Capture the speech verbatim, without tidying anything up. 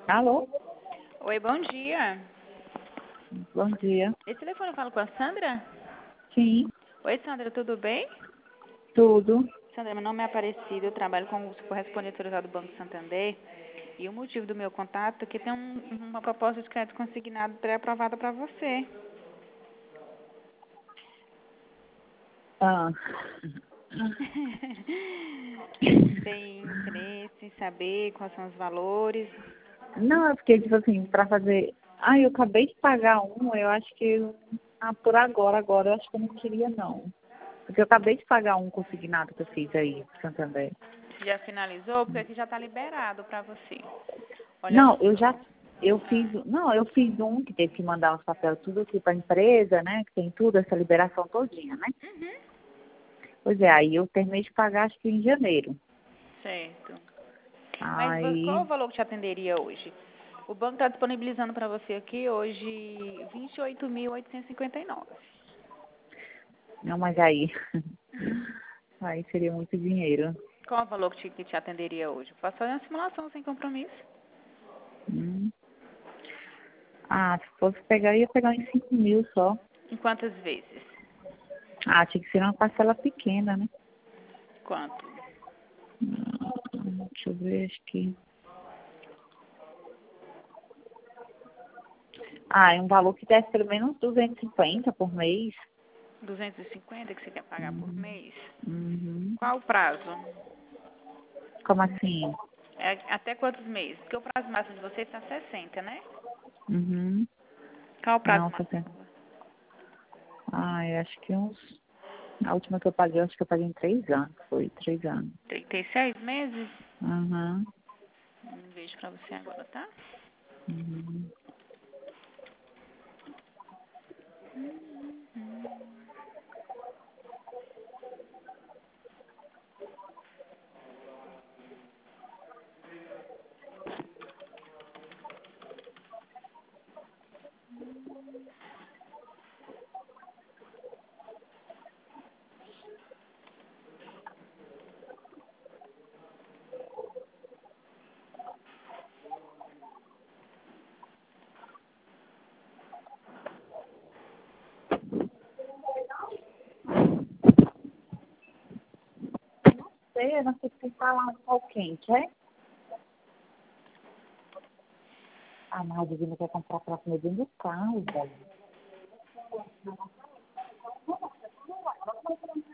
Alô? Oi, bom dia. Bom dia. Esse telefone eu falo com a Sandra? Sim, Oi, Sandra, tudo bem? tudo. Sandra, meu nome é Aparecido, eu trabalho como correspondente autorizado do Banco Santander. E o motivo do meu contato é que tem um- uma proposta de crédito consignado pré-aprovada para você. Ah. Tem interesse em saber quais são os valores? Não, é porque, tipo assim, pra fazer. Ah, eu acabei de pagar um, eu acho que. eu- Ah, por agora, agora eu acho que eu não queria, não. Porque eu acabei de pagar um consignado que eu fiz aí, Santander. Já finalizou? Porque aqui já está liberado para você. Olha Não, eu já. só. Eu Ah, fiz. Não, eu fiz um que teve que mandar os papéis tudo aqui pra empresa, né? Que tem tudo, essa liberação todinha, né? uhum. Pois é, aí eu terminei de pagar acho que em janeiro. Certo. Mas vo- qual o Aí. valor que te atenderia hoje? O banco está disponibilizando para você aqui hoje vinte e oito mil oitocentos e cinquenta e nove. Não, mas aí. Aí seria muito dinheiro. Qual o valor que te, que te atenderia hoje? Posso fazer uma simulação sem compromisso? Hum. Ah, se fosse pegar, eu ia pegar em cinco mil só. Em quantas vezes? Ah, tinha que ser uma parcela pequena, né? Quanto? Hum, deixa eu ver, acho que. Ah, é um valor que desse pelo menos duzentos e cinquenta por mês. duzentos e cinquenta que você quer pagar por Uhum. mês? Uhum. Qual o prazo? Como assim? É até quantos meses? Porque o prazo máximo de vocês está sessenta, né? Uhum. Qual o prazo Não, tá certo. máximo? Ah, eu acho que uns. A última que eu paguei, eu acho que eu paguei em três anos. Foi três anos. trinta e seis meses? Uhum. Não vejo pra você agora, tá? Uhum. Sei, eu não sei se falar um pau quente, é? Ah, mas a Divina quer comprar pra comer dentro do carro, velho.